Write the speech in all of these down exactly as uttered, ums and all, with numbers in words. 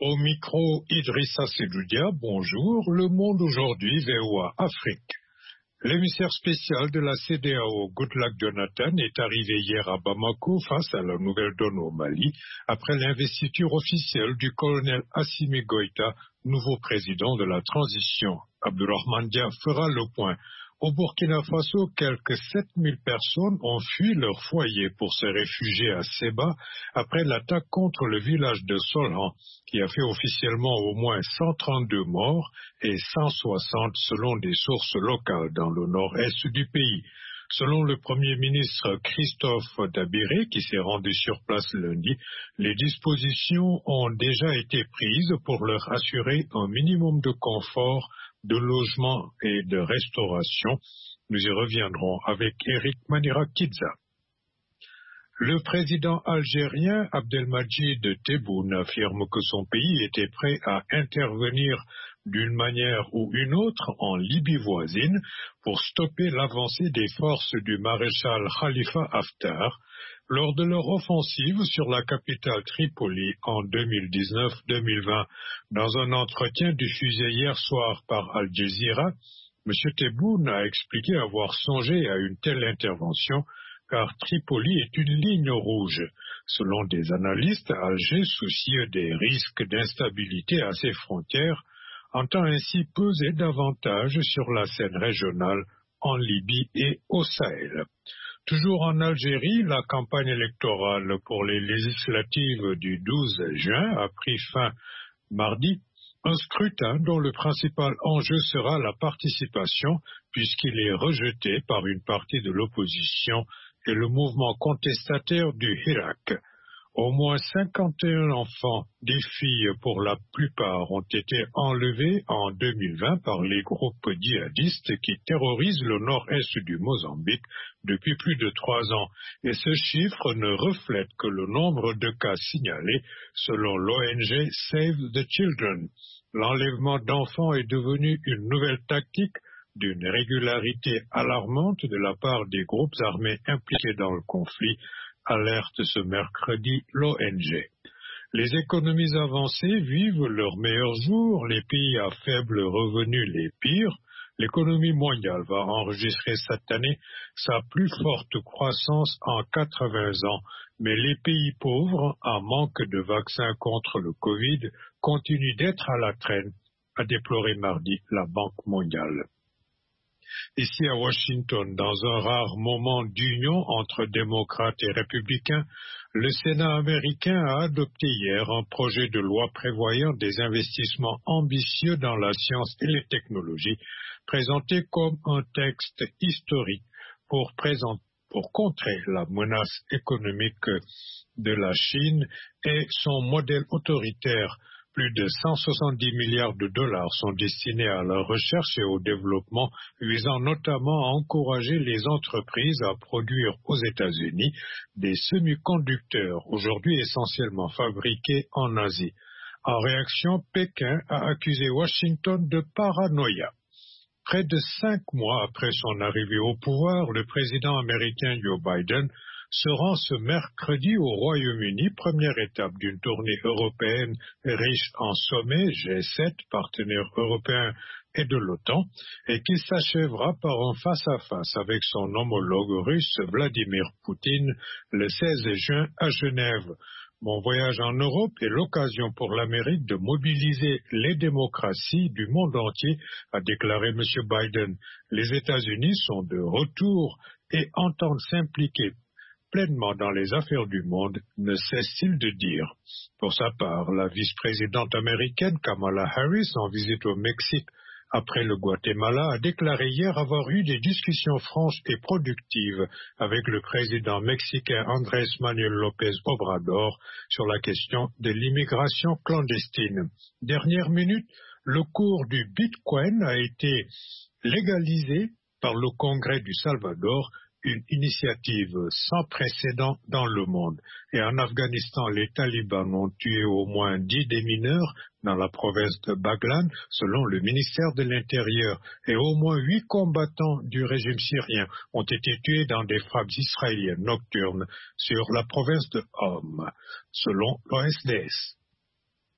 Au micro, Idrissa Seloudia, bonjour. Le Monde aujourd'hui, V O A Afrique. L'émissaire spécial de la C E D E A O, Goodluck Jonathan, est arrivé hier à Bamako face à la nouvelle donne au Mali, après l'investiture officielle du colonel Assimi Goïta, nouveau président de la transition. Abdourahmane Dia fera le point. Au Burkina Faso, quelques sept mille personnes ont fui leur foyer pour se réfugier à Seba après l'attaque contre le village de Solhan, qui a fait officiellement au moins cent trente-deux morts et cent soixante selon des sources locales dans le nord-est du pays. Selon le Premier ministre Christophe Dabiré, qui s'est rendu sur place lundi, les dispositions ont déjà été prises pour leur assurer un minimum de confort, de logement et de restauration. Nous y reviendrons avec Eric Manira-Kidza. Le président algérien Abdelmadjid Tebboune affirme que son pays était prêt à intervenir d'une manière ou une autre en Libye voisine pour stopper l'avancée des forces du maréchal Khalifa Haftar lors de leur offensive sur la capitale Tripoli en deux mille dix-neuf deux mille vingt. Dans un entretien diffusé hier soir par Al Jazeera, M. Tebboune a expliqué avoir songé à une telle intervention car Tripoli est une ligne rouge. Selon des analystes, Alger, soucieux des risques d'instabilité à ses frontières, entend ainsi peser davantage sur la scène régionale en Libye et au Sahel. Toujours en Algérie, la campagne électorale pour les législatives du douze juin a pris fin mardi. Un scrutin dont le principal enjeu sera la participation, puisqu'il est rejeté par une partie de l'opposition et le mouvement contestataire du Hirak. Au moins cinquante et un enfants, des filles pour la plupart, ont été enlevés en deux mille vingt par les groupes djihadistes qui terrorisent le nord-est du Mozambique depuis plus de trois ans. Et ce chiffre ne reflète que le nombre de cas signalés selon l'O N G Save the Children. L'enlèvement d'enfants est devenu une nouvelle tactique d'une régularité alarmante de la part des groupes armés impliqués dans le conflit, alerte ce mercredi l'O N G. Les économies avancées vivent leurs meilleurs jours, les pays à faible revenu les pires. L'économie mondiale va enregistrer cette année sa plus forte croissance en quatre-vingts ans, mais les pays pauvres, en manque de vaccins contre le Covid, continuent d'être à la traîne, a déploré mardi la Banque mondiale. Ici à Washington, dans un rare moment d'union entre démocrates et républicains, le Sénat américain a adopté hier un projet de loi prévoyant des investissements ambitieux dans la science et les technologies, présenté comme un texte historique pour, présent, pour contrer la menace économique de la Chine et son modèle autoritaire. Plus de cent soixante-dix milliards de dollars sont destinés à la recherche et au développement, visant notamment à encourager les entreprises à produire aux États-Unis des semi-conducteurs, aujourd'hui essentiellement fabriqués en Asie. En réaction, Pékin a accusé Washington de paranoïa. Près de cinq mois après son arrivée au pouvoir, le président américain Joe Biden se rend ce mercredi au Royaume-Uni, première étape d'une tournée européenne riche en sommets, G sept, partenaires européens et de l'OTAN, et qui s'achèvera par un face-à-face avec son homologue russe Vladimir Poutine le seize juin à Genève. Mon voyage en Europe est l'occasion pour l'Amérique de mobiliser les démocraties du monde entier, a déclaré M. Biden. Les États-Unis sont de retour et entendent s'impliquer pleinement dans les affaires du monde, ne cesse-t-il de dire. Pour sa part, la vice-présidente américaine Kamala Harris, en visite au Mexique après le Guatemala, a déclaré hier avoir eu des discussions franches et productives avec le président mexicain Andrés Manuel López Obrador sur la question de l'immigration clandestine. Dernière minute, le cours du Bitcoin a été légalisé par le Congrès du Salvador, une initiative sans précédent dans le monde. Et en Afghanistan, les talibans ont tué au moins dix démineurs dans la province de Baghlan, selon le ministère de l'Intérieur, et au moins huit combattants du régime syrien ont été tués dans des frappes israéliennes nocturnes sur la province de Homs, selon l'O S D S.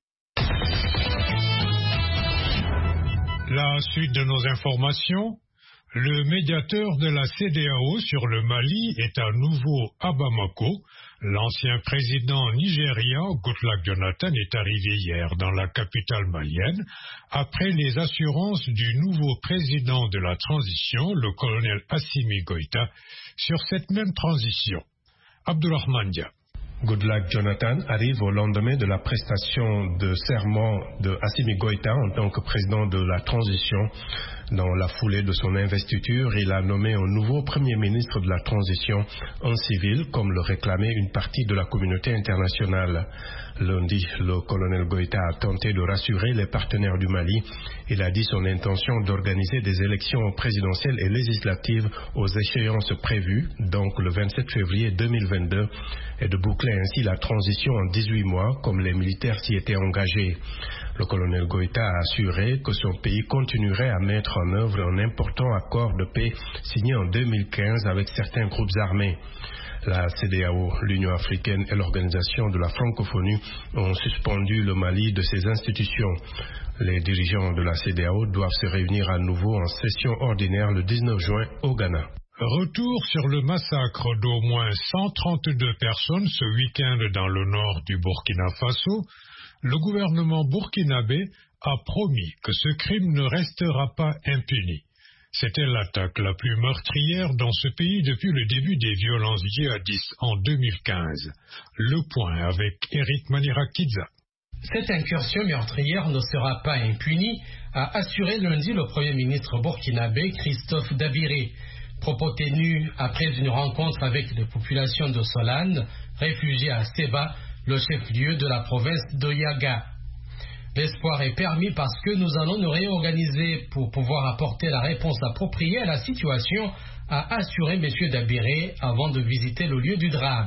La suite de nos informations. Le médiateur de la C D A O sur le Mali est à nouveau à Bamako. L'ancien président nigérian Goodluck Jonathan est arrivé hier dans la capitale malienne après les assurances du nouveau président de la transition, le colonel Assimi Goïta, sur cette même transition. Abdourahmane Dia. Goodluck Jonathan arrive au lendemain de la prestation de serment de Assimi Goïta en tant que président de la transition. Dans la foulée de son investiture, il a nommé un nouveau premier ministre de la transition en civil, comme le réclamait une partie de la communauté internationale. Lundi, le colonel Goïta a tenté de rassurer les partenaires du Mali. Il a dit son intention d'organiser des élections présidentielles et législatives aux échéances prévues, donc le vingt-sept février deux mille vingt-deux, et de boucler ainsi la transition en dix-huit mois, comme les militaires s'y étaient engagés. Le colonel Goïta a assuré que son pays continuerait à mettre en œuvre un important accord de paix signé en deux mille quinze avec certains groupes armés. La C D A O, l'Union africaine et l'Organisation de la francophonie ont suspendu le Mali de ses institutions. Les dirigeants de la C D A O doivent se réunir à nouveau en session ordinaire le dix-neuf juin au Ghana. Retour sur le massacre d'au moins cent trente-deux personnes ce week-end dans le nord du Burkina Faso. Le gouvernement burkinabé a promis que ce crime ne restera pas impuni. C'était l'attaque la plus meurtrière dans ce pays depuis le début des violences djihadistes en deux mille quinze. Le point avec Eric Manirakidza. Cette incursion meurtrière ne sera pas impunie, a assuré lundi le Premier ministre burkinabé Christophe Dabiré. Propos tenus après une rencontre avec les populations de Solane, réfugiées à Seba, le chef-lieu de la province d'Oyaga. L'espoir est permis parce que nous allons nous réorganiser pour pouvoir apporter la réponse appropriée à la situation, a assuré M. Dabiré avant de visiter le lieu du drame.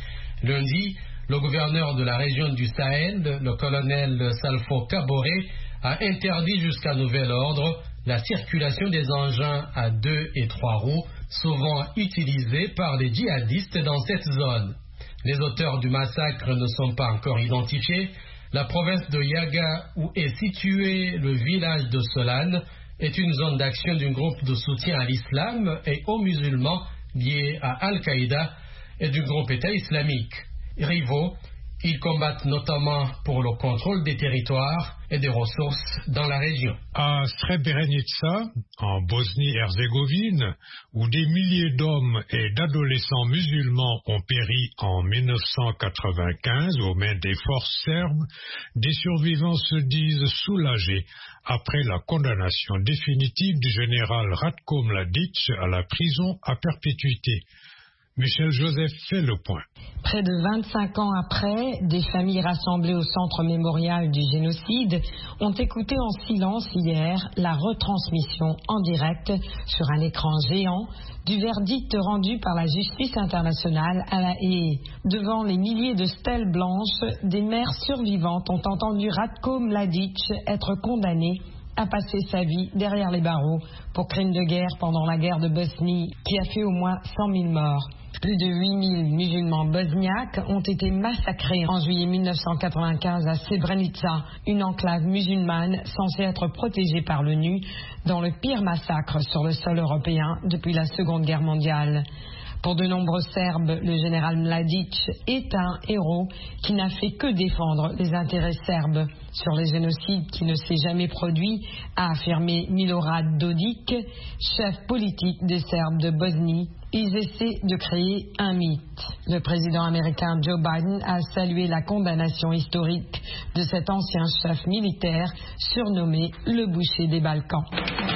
Lundi, le gouverneur de la région du Sahel, le colonel Salfo Kaboré, a interdit jusqu'à nouvel ordre la circulation des engins à deux et trois roues, souvent utilisés par les djihadistes dans cette zone. Les auteurs du massacre ne sont pas encore identifiés. La province de Yaga, où est situé le village de Solane, est une zone d'action d'un groupe de soutien à l'islam et aux musulmans liés à Al-Qaïda et du groupe État islamique. Rivaux, ils combattent notamment pour le contrôle des territoires et des ressources dans la région. À Srebrenica, en Bosnie-Herzégovine, où des milliers d'hommes et d'adolescents musulmans ont péri en mille neuf cent quatre-vingt-quinze aux mains des forces serbes, des survivants se disent soulagés après la condamnation définitive du général Ratko Mladic à la prison à perpétuité. Michel Joseph fait le point. Près de vingt-cinq ans après, des familles rassemblées au centre mémorial du génocide ont écouté en silence hier la retransmission en direct sur un écran géant du verdict rendu par la justice internationale à La Haye. Devant les milliers de stèles blanches, des mères survivantes ont entendu Ratko Mladic être condamné a passé sa vie derrière les barreaux pour crimes de guerre pendant la guerre de Bosnie qui a fait au moins cent mille morts. Plus de huit mille musulmans bosniaques ont été massacrés en juillet mille neuf cent quatre-vingt-quinze à Srebrenica, une enclave musulmane censée être protégée par l'ONU dans le pire massacre sur le sol européen depuis la Seconde Guerre mondiale. Pour de nombreux Serbes, le général Mladic est un héros qui n'a fait que défendre les intérêts serbes sur les génocides qui ne s'est jamais produit, a affirmé Milorad Dodik, chef politique des Serbes de Bosnie. Ils essaient de créer un mythe. Le président américain Joe Biden a salué la condamnation historique de cet ancien chef militaire surnommé le boucher des Balkans.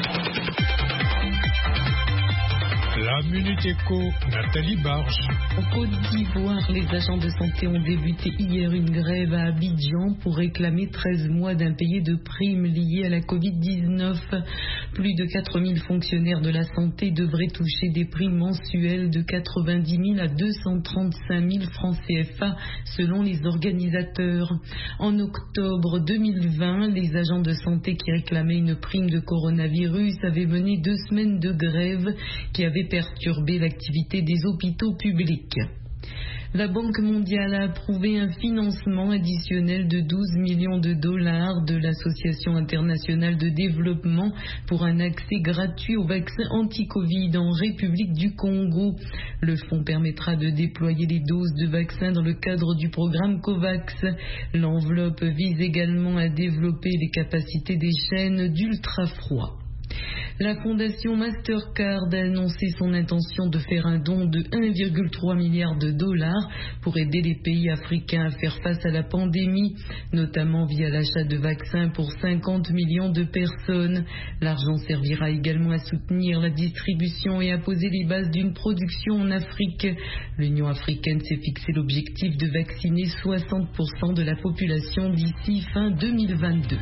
La Minute Éco, Nathalie Barge. En Côte d'Ivoire, les agents de santé ont débuté hier une grève à Abidjan pour réclamer treize mois d'impayés de primes liées à la covid dix-neuf. Plus de quatre mille fonctionnaires de la santé devraient toucher des primes mensuelles de quatre-vingt-dix mille à deux cent trente-cinq mille francs C F A selon les organisateurs. En octobre deux mille vingt, les agents de santé qui réclamaient une prime de coronavirus avaient mené deux semaines de grève qui avaient perturbé l'activité des hôpitaux publics. La Banque mondiale a approuvé un financement additionnel de douze millions de dollars de l'Association internationale de développement pour un accès gratuit aux vaccins anti-Covid en République du Congo. Le fonds permettra de déployer les doses de vaccins dans le cadre du programme COVAX. L'enveloppe vise également à développer les capacités des chaînes d'ultra-froid. La fondation Mastercard a annoncé son intention de faire un don de un virgule trois milliard de dollars pour aider les pays africains à faire face à la pandémie, notamment via l'achat de vaccins pour cinquante millions de personnes. L'argent servira également à soutenir la distribution et à poser les bases d'une production en Afrique. L'Union africaine s'est fixé l'objectif de vacciner soixante pour cent de la population d'ici fin deux mille vingt-deux.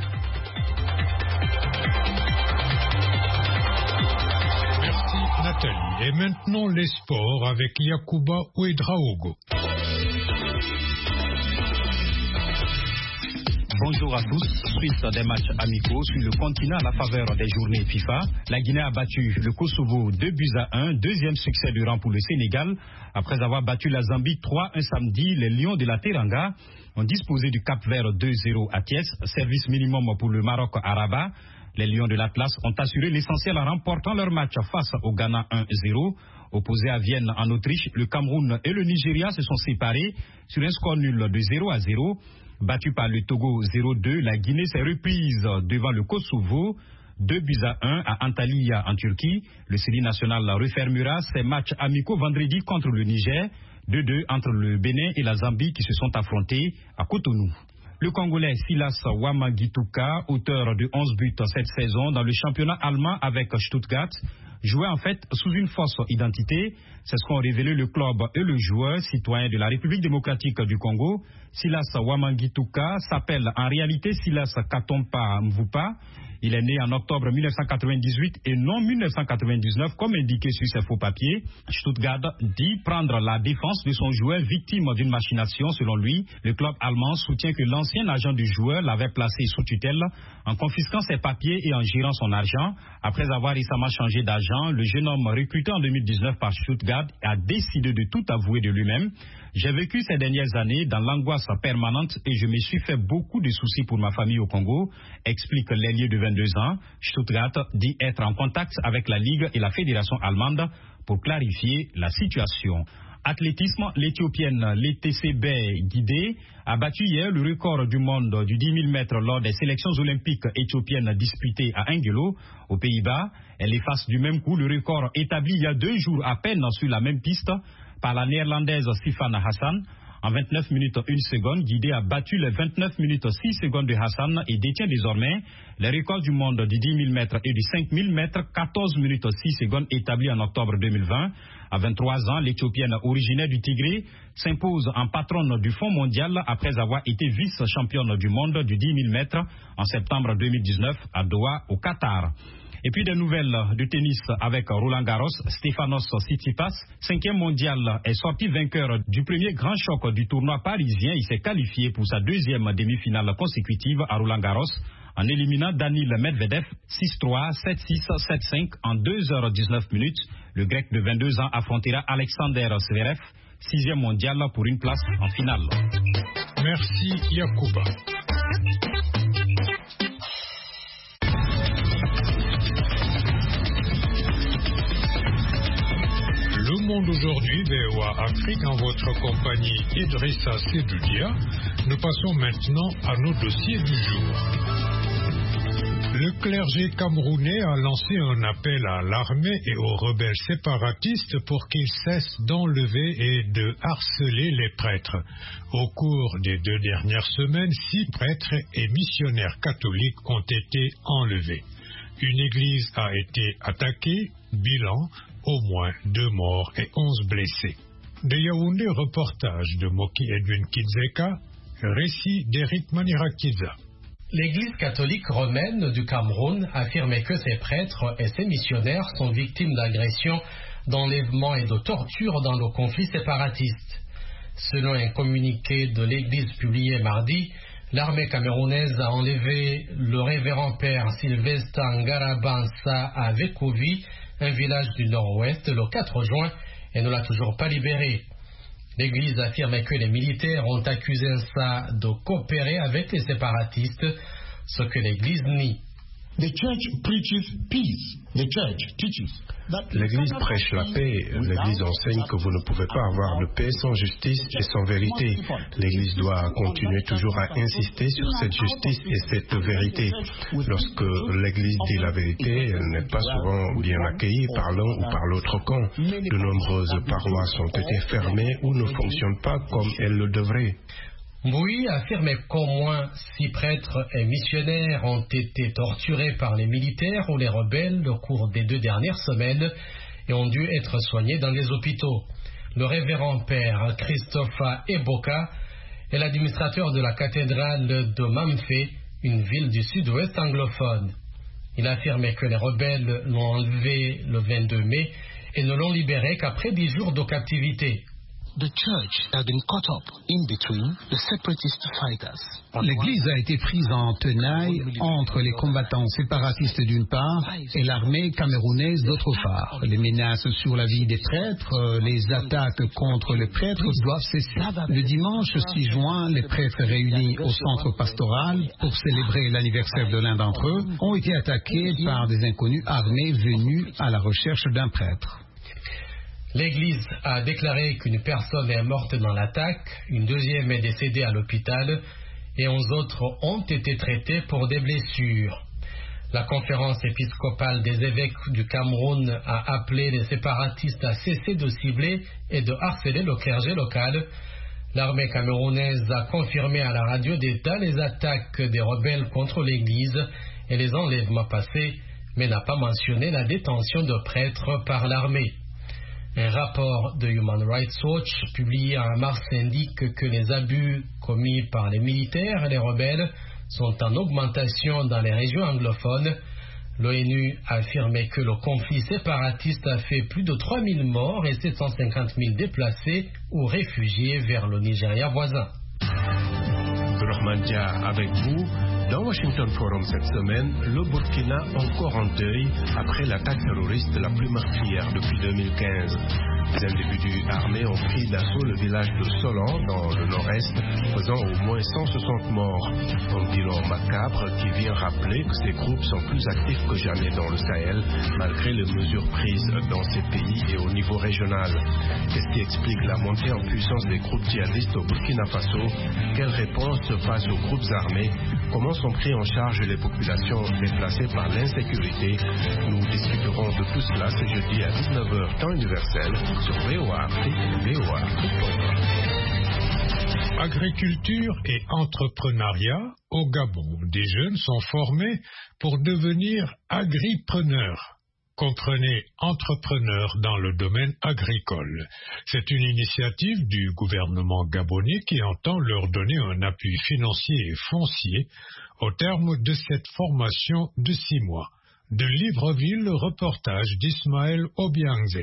Nathalie. Et maintenant les sports avec Yacouba Ouedraogo. Bonjour à tous. Suite des matchs amicaux sur le continent à la faveur des journées FIFA, la Guinée a battu le Kosovo deux buts à un, deuxième succès du rang pour le Sénégal. Après avoir battu la Zambie trois un samedi, les Lions de la Teranga ont disposé du Cap-Vert deux zéro à Thiès, service minimum pour le Maroc à Rabat. Les Lions de l'Atlas ont assuré l'essentiel en remportant leur match face au Ghana un zéro. Opposés à Vienne en Autriche, le Cameroun et le Nigeria se sont séparés sur un score nul de zéro à zéro. Battu par le Togo zéro deux, la Guinée s'est reprise devant le Kosovo deux buts à un à Antalya en Turquie. Le Série national refermera ses matchs amicaux vendredi contre le Niger, deux deux entre le Bénin et la Zambie qui se sont affrontés à Cotonou. Le Congolais Silas Wamagituka, auteur de onze buts cette saison dans le championnat allemand avec Stuttgart, jouait en fait sous une fausse identité. C'est ce qu'ont révélé le club et le joueur citoyen de la République démocratique du Congo. Silas Wamagituka s'appelle en réalité Silas Katompa Mvupa. Il est né en octobre mille neuf cent quatre-vingt-dix-huit et non mille neuf cent quatre-vingt-dix-neuf comme indiqué sur ses faux papiers. Stuttgart dit prendre la défense de son joueur victime d'une machination. Selon lui, le club allemand soutient que l'ancien agent du joueur l'avait placé sous tutelle en confisquant ses papiers et en gérant son argent. Après avoir récemment changé d'agent, le jeune homme recruté en deux mille dix-neuf par Stuttgart a décidé de tout avouer de lui-même. J'ai vécu ces dernières années dans l'angoisse permanente et je me suis fait beaucoup de soucis pour ma famille au Congo, explique l'ailier de vingt-deux ans. Stuttgart dit être en contact avec la Ligue et la Fédération allemande pour clarifier la situation. Athlétisme, l'Éthiopienne Letesebe Guidé a battu hier le record du monde du dix mille mètres lors des sélections olympiques éthiopiennes disputées à Hengelo, aux Pays-Bas. Elle efface du même coup le record établi il y a deux jours à peine sur la même piste par la néerlandaise Sifana Hassan. En vingt-neuf minutes une seconde, Guidé a battu les vingt-neuf minutes six secondes de Hassan et détient désormais les records du monde du dix mille mètres et du cinq mille mètres, quatorze minutes six secondes établis en octobre deux mille vingt. À vingt-trois ans, l'Éthiopienne originaire du Tigré s'impose en patronne du Fonds mondial après avoir été vice-championne du monde du dix mille mètres en septembre deux mille dix-neuf à Doha au Qatar. Et puis des nouvelles de tennis avec Roland Garros. Stefanos Tsitsipas, cinquième mondial, est sorti vainqueur du premier grand choc du tournoi parisien. Il s'est qualifié pour sa deuxième demi-finale consécutive à Roland Garros en éliminant Daniil Medvedev six trois, sept six, sept cinq en deux heures dix-neuf minutes. Le Grec de vingt-deux ans affrontera Alexander Zverev, sixième mondial, pour une place en finale. Merci Yacouba. Le Monde aujourd'hui, V O A Afrique, en votre compagnie Idrissa Sedoudia. Nous passons maintenant à nos dossiers du jour. Le clergé camerounais a lancé un appel à l'armée et aux rebelles séparatistes pour qu'ils cessent d'enlever et de harceler les prêtres. Au cours des deux dernières semaines, six prêtres et missionnaires catholiques ont été enlevés. Une église a été attaquée, bilan, au moins deux morts et onze blessés. De Yaoundé, reportage de Moki Edwin Kizeka, récit d'Eric Manirakiza. L'Église catholique romaine du Cameroun affirme que ses prêtres et ses missionnaires sont victimes d'agressions, d'enlèvements et de tortures dans le conflit séparatiste. Selon un communiqué de l'Église publié mardi, l'armée camerounaise a enlevé le révérend père Sylvestre Ngarabansa à Vekovi, un village du nord-ouest, le quatre juin, et ne l'a toujours pas libéré. L'Église affirme que les militaires ont accusé ça de coopérer avec les séparatistes, ce que l'Église nie. The church preaches peace. The church teaches. L'Église prêche la paix. L'Église enseigne que vous ne pouvez pas avoir de paix sans justice et sans vérité. L'Église doit continuer toujours à insister sur cette justice et cette vérité. Lorsque l'Église dit la vérité, elle n'est pas souvent bien accueillie par l'un ou par l'autre camp. De nombreuses paroisses ont été fermées ou ne fonctionnent pas comme elles le devraient. Mbui affirme qu'au moins six prêtres et missionnaires ont été torturés par les militaires ou les rebelles au cours des deux dernières semaines et ont dû être soignés dans les hôpitaux. Le révérend père Christophe Eboka est l'administrateur de la cathédrale de Mamfe, une ville du sud-ouest anglophone. Il affirme que les rebelles l'ont enlevé le vingt-deux mai et ne l'ont libéré qu'après dix jours de captivité. L'Église a été prise en tenaille entre les combattants séparatistes d'une part et l'armée camerounaise d'autre part. Les menaces sur la vie des prêtres, les attaques contre les prêtres doivent cesser. Le dimanche six juin, les prêtres réunis au centre pastoral pour célébrer l'anniversaire de l'un d'entre eux ont été attaqués par des inconnus armés venus à la recherche d'un prêtre. L'Église a déclaré qu'une personne est morte dans l'attaque, une deuxième est décédée à l'hôpital et onze autres ont été traités pour des blessures. La conférence épiscopale des évêques du Cameroun a appelé les séparatistes à cesser de cibler et de harceler le clergé local. L'armée camerounaise a confirmé à la radio d'État les attaques des rebelles contre l'Église et les enlèvements passés, mais n'a pas mentionné la détention de prêtres par l'armée. Un rapport de Human Rights Watch publié en mars indique que les abus commis par les militaires et les rebelles sont en augmentation dans les régions anglophones. L'ONU a affirmé que le conflit séparatiste a fait plus de trois mille morts et sept cent cinquante mille déplacés ou réfugiés vers le Nigeria voisin. Rohmandia avec vous. Dans Washington Forum cette semaine, le Burkina encore en deuil après l'attaque terroriste la plus meurtrière depuis deux mille quinze. Des individus armés ont pris d'assaut le village de Solan dans le nord-est, faisant au moins cent soixante morts. Un bilan macabre qui vient rappeler que ces groupes sont plus actifs que jamais dans le Sahel, malgré les mesures prises dans ces pays et au niveau régional. Qu'est-ce qui explique la montée en puissance des groupes djihadistes au Burkina Faso? Quelle réponse se passe aux groupes armés? Comment sont pris en charge les populations déplacées par l'insécurité? Nous discuterons de tout cela ce jeudi à dix-neuf heures temps universel sur V O A Afrique, V O A Afrique. Agriculture et entrepreneuriat au Gabon. Des jeunes sont formés pour devenir agripreneurs. Comprenez entrepreneurs dans le domaine agricole. C'est une initiative du gouvernement gabonais qui entend leur donner un appui financier et foncier au terme de cette formation de six mois. De Libreville, le reportage d'Ismaël Obiangze.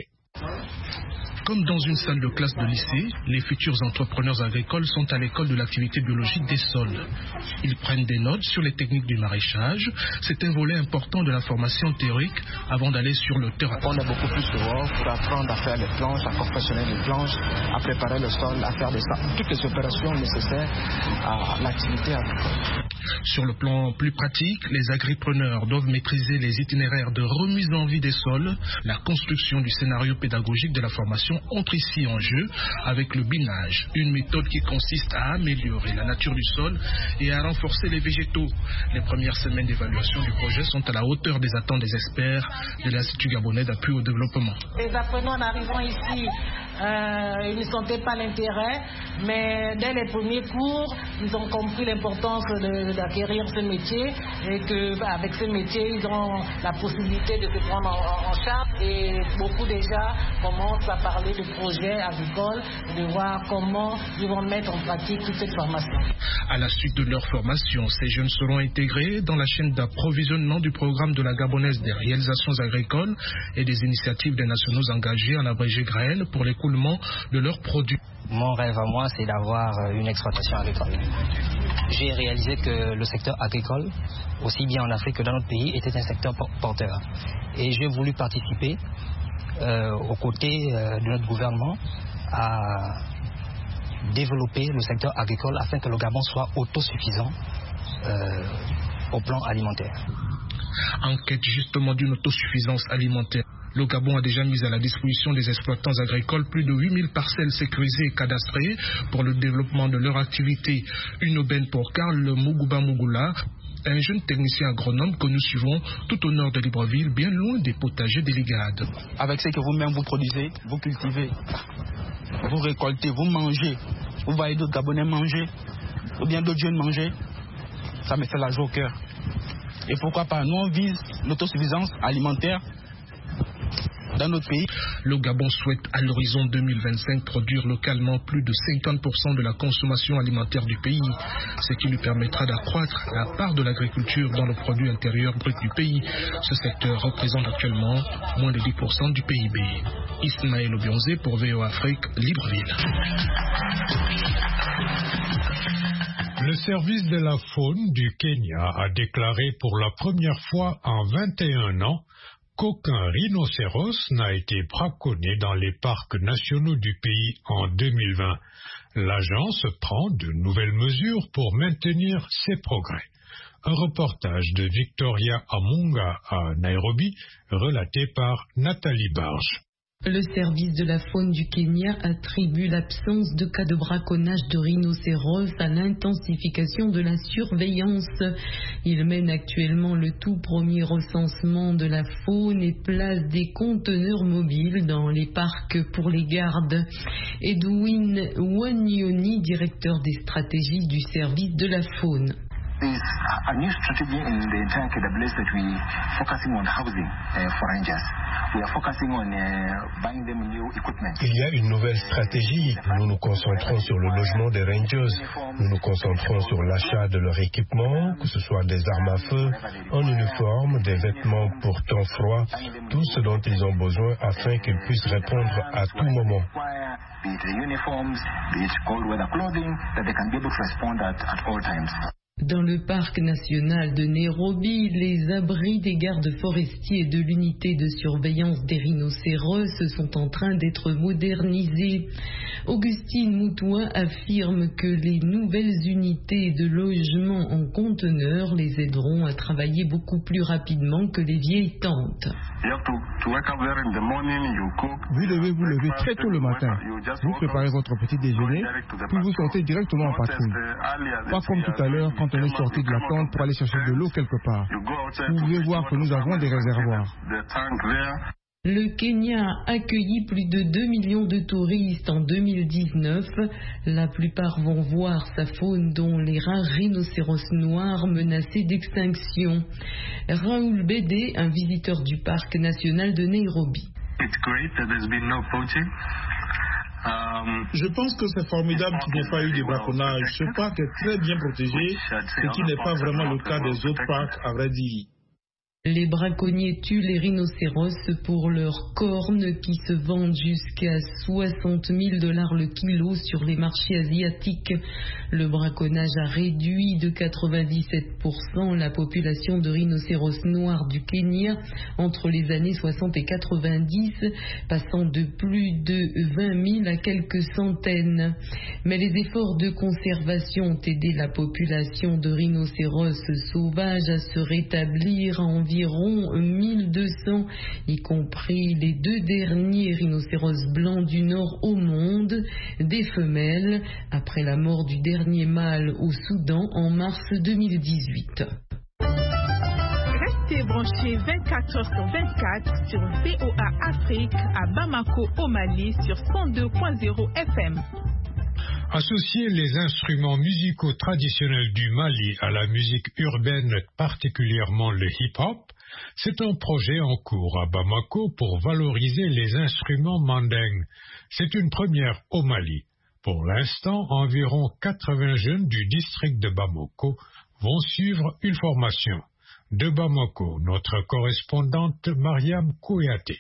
Comme dans une salle de classe de lycée, les futurs entrepreneurs agricoles sont à l'école de l'activité biologique des sols. Ils prennent des notes sur les techniques du maraîchage. C'est un volet important de la formation théorique avant d'aller sur le terrain. On est beaucoup plus dehors pour apprendre à faire les planches, à confectionner les planches, à préparer le sol, à faire des, toutes les opérations nécessaires à l'activité agricole. Sur le plan plus pratique, les agripreneurs doivent maîtriser les itinéraires de remise en vie des sols. La construction du scénario pédagogique de la formation entre ici en jeu avec le binage, une méthode qui consiste à améliorer la nature du sol et à renforcer les végétaux. Les premières semaines d'évaluation du projet sont à la hauteur des attentes des experts de l'Institut gabonais d'appui au développement. Les apprenants en arrivant ici, euh, ils ne sentaient pas l'intérêt, mais dès les premiers cours, ils ont compris l'importance de, d'acquérir ce métier et qu'avec ce métier, ils ont la possibilité de se prendre en, en charge et beaucoup déjà commencent à parler de projets agricoles, de voir comment ils vont mettre en pratique toute cette formation. À la suite de leur formation, ces jeunes seront intégrés dans la chaîne d'approvisionnement du programme de la Gabonaise des réalisations agricoles et des initiatives des nationaux engagés en abrégé graines pour l'écoulement de leurs produits. Mon rêve à moi, c'est d'avoir une exploitation agricole. J'ai réalisé que le secteur agricole, aussi bien en Afrique que dans notre pays, était un secteur porteur. Et j'ai voulu participer euh, aux côtés euh, de notre gouvernement à développer le secteur agricole afin que le Gabon soit autosuffisant euh, au plan alimentaire. En quête justement d'une autosuffisance alimentaire, le Gabon a déjà mis à la disposition des exploitants agricoles plus de huit mille parcelles sécurisées et cadastrées pour le développement de leur activité. Une aubaine pour Karl Mugouba Mugula, un jeune technicien agronome que nous suivons tout au nord de Libreville, bien loin des potagers des Ligades. Avec ce que vous-même vous produisez, vous cultivez, vous récoltez, vous mangez, vous voyez d'autres Gabonais manger, ou bien d'autres jeunes manger, ça me fait la joie au cœur. Et pourquoi pas, nous on vise l'autosuffisance alimentaire dans notre pays. Le Gabon souhaite à l'horizon deux mille vingt-cinq produire localement plus de cinquante pour cent de la consommation alimentaire du pays, ce qui lui permettra d'accroître la part de l'agriculture dans le produit intérieur brut du pays. Ce secteur représente actuellement moins de dix pour cent du P I B. Ismaël Obionzé pour V O Afrique, Libreville. Le service de la faune du Kenya a déclaré pour la première fois en vingt et un ans qu'aucun rhinocéros n'a été braconné dans les parcs nationaux du pays en deux mille vingt. L'agence prend de nouvelles mesures pour maintenir ses progrès. Un reportage de Victoria Amunga à Nairobi, relaté par Nathalie Barge. Le service de la faune du Kenya attribue l'absence de cas de braconnage de rhinocéros à l'intensification de la surveillance. Il mène actuellement le tout premier recensement de la faune et place des conteneurs mobiles dans les parcs pour les gardes. Edwin Wanyoni, directeur des stratégies du service de la faune. There's a new strategy in the entire K W S that we focusing on housing uh, for rangers. We are focusing on uh, buying them new equipment. Il y a une nouvelle stratégie. Nous nous concentrons sur le logement des rangers. Nous nous concentrons sur l'achat de leur équipement, que ce soit des armes à feu, un uniforme, des vêtements pour temps froid, tout ce dont ils ont besoin afin qu'ils puissent répondre à tout moment. Be it the uniforms, be it cold weather clothing, that they can be able to respond at, at all times. Dans le parc national de Nairobi, les abris des gardes forestiers et de l'unité de surveillance des rhinocéros sont en train d'être modernisés. Augustine Moutoua affirme que les nouvelles unités de logement en conteneurs les aideront à travailler beaucoup plus rapidement que les vieilles tentes. Vous devez vous lever très tôt le matin. Vous préparez votre petit déjeuner, puis vous sortez directement en patrouille. Pas comme tout à l'heure quand on est sorti de la tente pour aller chercher de l'eau quelque part. Vous pouvez voir que nous avons des réservoirs. Le Kenya a accueilli plus de deux millions de touristes en deux mille dix-neuf. La plupart vont voir sa faune, dont les rares rhinocéros noirs menacés d'extinction. Raoul Bédé, un visiteur du parc national de Nairobi. Je pense que c'est formidable qu'il n'y ait pas eu de braconnage. Ce parc est très bien protégé, ce qui n'est pas vraiment le cas des autres parcs, à vrai dire. Les braconniers tuent les rhinocéros pour leurs cornes qui se vendent jusqu'à soixante mille dollars le kilo sur les marchés asiatiques. Le braconnage a réduit de quatre-vingt-dix-sept pour cent la population de rhinocéros noirs du Kenya entre les années soixante et quatre-vingt-dix, passant de plus de vingt mille à quelques centaines. Mais les efforts de conservation ont aidé la population de rhinocéros sauvages à se rétablir à environ environ mille deux cents, y compris les deux derniers rhinocéros blancs du Nord au monde, des femelles, après la mort du dernier mâle au Soudan en mars deux mille dix-huit. Restez branchés vingt-quatre heures sur vingt-quatre sur V O A Afrique à Bamako au Mali sur cent deux point zéro F M. Associer les instruments musicaux traditionnels du Mali à la musique urbaine, particulièrement le hip-hop, c'est un projet en cours à Bamako pour valoriser les instruments mandingues. C'est une première au Mali. Pour l'instant, environ quatre-vingts jeunes du district de Bamako vont suivre une formation. De Bamako, notre correspondante Mariam Kouyaté.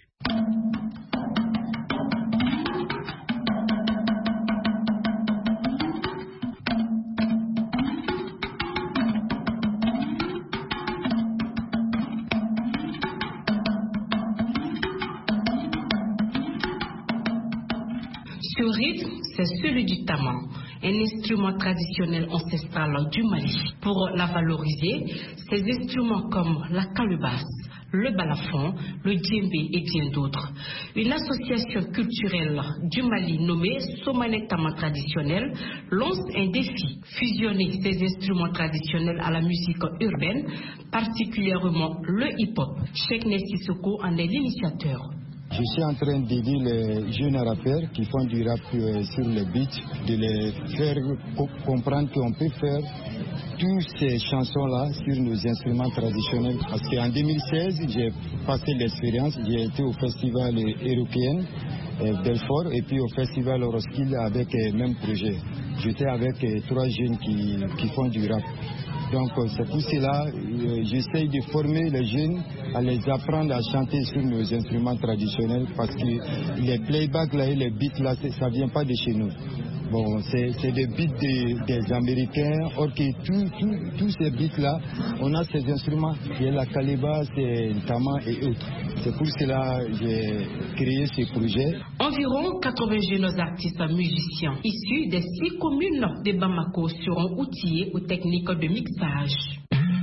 Ce rythme, c'est celui nuit du tama, un instrument traditionnel ancestral du Mali. Pour la valoriser, ces instruments comme la calebasse, le balafon, le djembé et bien d'autres. Une association culturelle du Mali nommée Somane Tama Traditionnel lance un défi, fusionner ces instruments traditionnels à la musique urbaine, particulièrement le hip-hop. Cheikh Nessissoko en est l'initiateur. Je suis en train d'aider les jeunes rappeurs qui font du rap sur le beat, de les faire comprendre qu'on peut faire toutes ces chansons-là sur nos instruments traditionnels. Parce qu'en deux mille seize, j'ai passé l'expérience, j'ai été au festival européen Belfort et puis au festival Roskilde avec le même projet. J'étais avec trois jeunes qui, qui font du rap. Donc c'est pour cela euh, j'essaye de former les jeunes à les apprendre à chanter sur nos instruments traditionnels parce que les playbacks là et les beats là, ça ne vient pas de chez nous. Bon, c'est des beats de, des Américains, or que tous tout, tout ces beats là, on a ces instruments, il y a la calebasse, le tama et autres. C'est pour cela que j'ai créé ce projet. Environ quatre-vingts jeunes artistes musiciens issus des six communes de Bamako seront outillés aux techniques de mixage.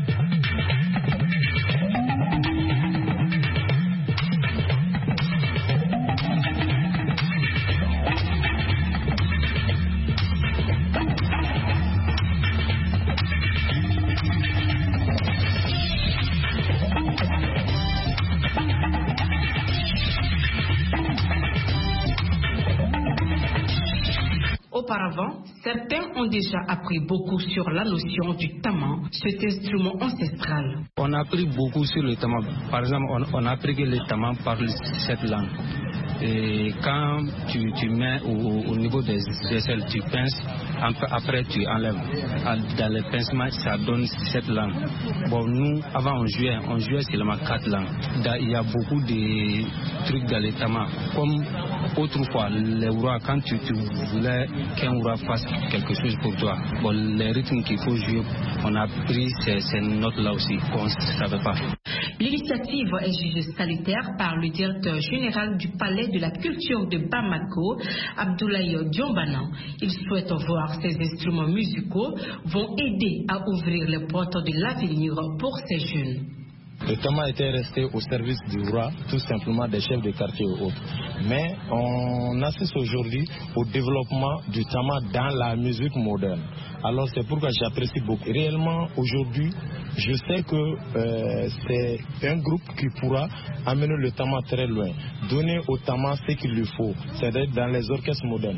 Auparavant, certains ont déjà appris beaucoup sur la notion du tama, cet instrument ancestral. On a appris beaucoup sur le tama. Par exemple, on, on a appris que le tama parle cette langue. Et quand tu, tu mets au, au niveau des aisselles, tu pinces, après tu enlèves. Dans le pincement, ça donne cette langue. Bon, nous, avant on jouait, on jouait seulement quatre langues. Il y a beaucoup de trucs dans le tama. Comme autrefois, les rois, quand tu, tu voulais qu'un roi fasse quelque chose pour toi, bon, les rythmes qu'il faut jouer, on a pris ces, ces notes-là aussi, qu'on ne savait pas. L'initiative est jugée salutaire par le directeur général du Palais de la Culture de Bamako, Abdoulaye Diombana. Il souhaite voir ces instruments musicaux vont aider à ouvrir les portes de l'avenir pour ces jeunes. Le tama était resté au service du roi, tout simplement des chefs de quartier et autres. Mais on assiste aujourd'hui au développement du tama dans la musique moderne. Alors c'est pourquoi j'apprécie beaucoup. Réellement, aujourd'hui, je sais que euh, c'est un groupe qui pourra amener le tama très loin, donner au tama ce qu'il lui faut, c'est-à-dire dans les orchestres modernes.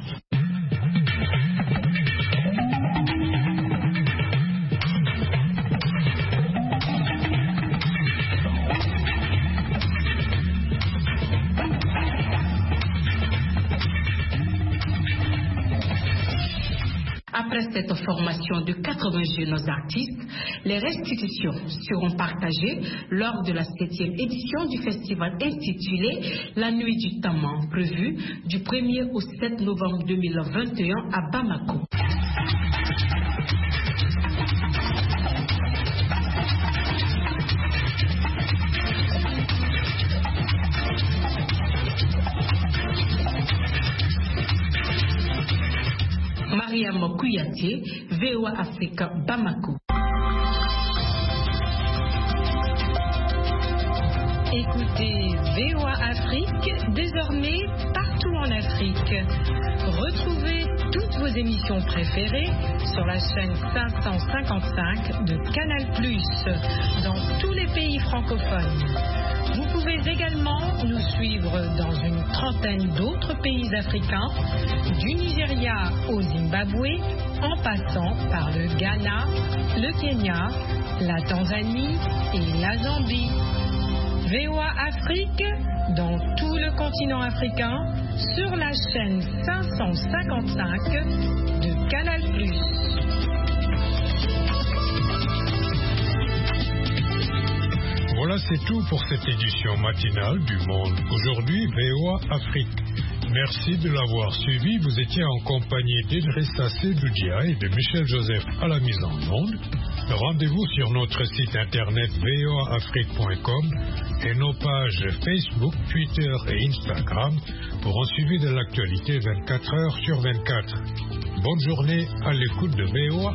Après cette formation de quatre-vingts jeunes artistes, les restitutions seront partagées lors de la septième édition du festival intitulé La Nuit du Tama, prévue du premier au sept novembre deux mille vingt et un à Bamako. Mariam Kouyaté, V O A Afrique, Bamako. Écoutez V O A Afrique, désormais partout en Afrique. Retrouvez toutes vos émissions préférées sur la chaîne cinq cent cinquante-cinq de Canal plus, dans tous les pays francophones. Vous pouvez également nous suivre dans une trentaine d'autres pays africains, du Nigeria au Zimbabwe, en passant par le Ghana, le Kenya, la Tanzanie et la Zambie. V O A Afrique, dans tout le continent africain, sur la chaîne cinq cent cinquante-cinq de Canal plus. Voilà, c'est tout pour cette édition matinale du Monde. Aujourd'hui, V O A Afrique. Merci de l'avoir suivi. Vous étiez en compagnie d'Idrissa Sedoudia et de Michel Joseph à la mise en onde. Rendez-vous sur notre site internet v o a afrique point com et nos pages Facebook, Twitter et Instagram pour un suivi de l'actualité vingt-quatre heures sur vingt-quatre. Bonne journée à l'écoute de V O A.